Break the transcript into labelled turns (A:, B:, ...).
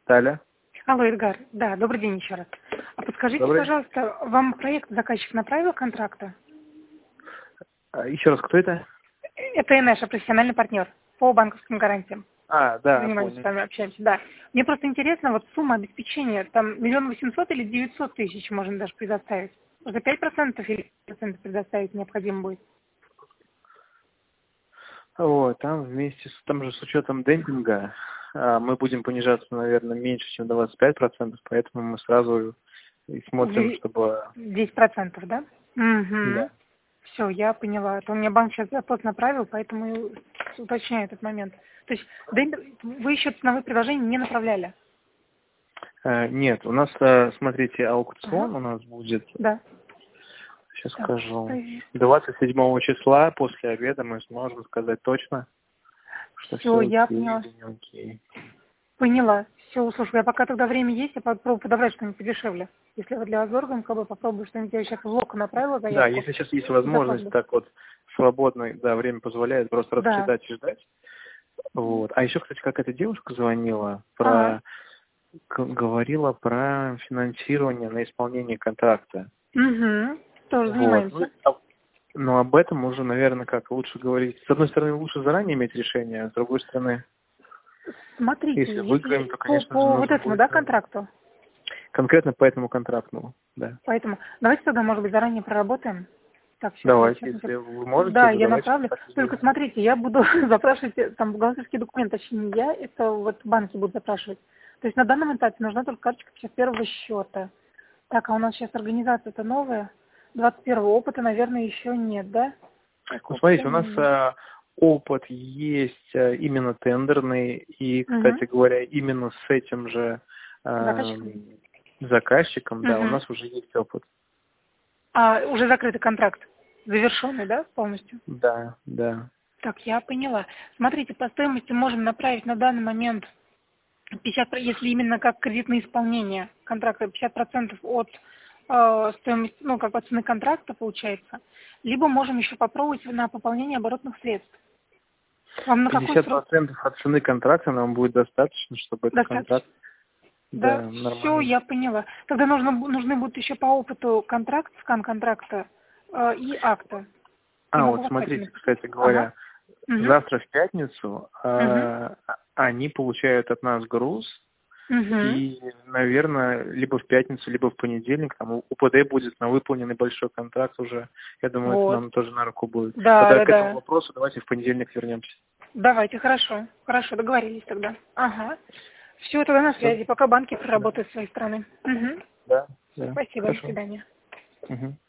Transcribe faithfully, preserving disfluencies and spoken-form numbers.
A: Таля.
B: Алло, Эдгар. Да, добрый день еще раз. А подскажите,
A: Добрый.
B: пожалуйста, вам проект заказчик направил контракта?
A: А, еще раз, кто это?
B: Это НЭШ, профессиональный партнер по банковским гарантиям.
A: А, да,
B: Занимаемся
A: понял.
B: с вами, общаемся, да. Мне просто интересно, вот сумма обеспечения, там миллион восемьсот или девятьсот тысяч можно даже предоставить? За пять процентов или процентов предоставить необходимо будет?
A: Вот, там вместе с, там же с учетом демпинга а, мы будем понижаться, наверное, меньше, чем двадцать пять процентов, поэтому мы сразу и смотрим,
B: Де-
A: чтобы...
B: десять процентов, да? Угу.
A: Да.
B: Все, я поняла. Это у меня банк сейчас запрос направил, поэтому и уточняю этот момент. То есть демпинг- вы еще ценовые предложения не направляли?
A: А, нет, у нас, а, смотрите,
B: Ага.
A: аукцион у нас будет,
B: Да.
A: сейчас
B: Так,
A: скажу,
B: стоит.
A: двадцать седьмого числа после обеда мы сможем сказать точно, что
B: Все,
A: все
B: я
A: окей
B: поняла.
A: или не окей.
B: Поняла. Все, услышала. Я пока тогда время есть, я попробую подобрать что-нибудь подешевле. Если вы для вас дорого, как бы попробую что-нибудь. Я сейчас в локо направила
A: Да,
B: заявку.
A: если сейчас есть
B: И запрос
A: возможность
B: будет.
A: так вот свободно, да, время позволяет просто
B: Да.
A: раскидать и ждать. Вот. А еще, кстати, какая-то девушка звонила,
B: Ага.
A: про, г- говорила про финансирование на исполнение контракта.
B: Угу. Тоже
A: Вот. Ну,
B: занимаемся.
A: а- но об этом уже, наверное, как лучше говорить. С одной стороны, лучше заранее иметь решение, а с другой стороны, если
B: Смотрите,
A: выиграем,
B: если
A: то,
B: по,
A: конечно же,
B: по вот
A: нужно
B: этому,
A: будет
B: да,
A: сразу.
B: контракту,
A: Конкретно по этому контракту, да.
B: поэтому давайте тогда, может быть, заранее проработаем. Так, сейчас я
A: Давайте,
B: сейчас...
A: если вы
B: Да,
A: можете, то
B: я
A: давайте
B: направлю.
A: так и
B: Только
A: сделаем.
B: смотрите, я буду запрашивать э, там бухгалтерский документ, точнее не я, это вот банки будут запрашивать. То есть на данном этапе нужна только карточка пятьдесят первого счета. Так, а у нас сейчас организация-то новая. двадцать первого опыта, наверное, еще нет, да? Так,
A: Ну,
B: опыта
A: смотрите, у нас
B: нет.
A: а, опыт есть а, именно тендерный, и,
B: Угу.
A: кстати говоря, именно с этим же а,
B: Заказчиком?
A: заказчиком, да, у
B: Угу.
A: нас уже есть опыт.
B: А, уже закрытый контракт. Завершенный, да, полностью?
A: Да, да.
B: Так, я поняла. Смотрите, по стоимости можем направить на данный момент пятьдесят, про- если именно как кредитное исполнение контракта, пятьдесят процентов от э, стоимости, ну, как от цены контракта получается. Либо можем еще попробовать на пополнение оборотных средств. Вам на какой
A: пятьдесят
B: срок
A: процентов от цены контракта нам будет достаточно, чтобы этот
B: достаточно?
A: контракт,
B: Да,
A: да,
B: все,
A: нормально.
B: я поняла. Тогда нужно, бу- нужны будут еще по опыту контракт, скан контракта э, и акта. Я
A: А,
B: могу
A: вот
B: в WhatsApp
A: смотрите,
B: написать.
A: кстати
B: Ага.
A: говоря,
B: Угу.
A: завтра в пятницу
B: Угу.
A: а, они получают от нас груз.
B: Угу.
A: И, наверное, либо в пятницу, либо в понедельник там у УПД будет на выполненный большой контракт уже. Я думаю, это
B: Вот.
A: нам тоже на руку будет.
B: Да,
A: Тогда
B: да,
A: к этому
B: да.
A: вопросу давайте в понедельник вернемся.
B: Давайте, хорошо. Хорошо, договорились тогда. Ага. Все, тогда на
A: Все?
B: связи, пока банки
A: Да.
B: проработают с своей стороны. Угу.
A: Да,
B: Все,
A: да.
B: спасибо, до
A: Хорошо.
B: свидания.
A: Угу.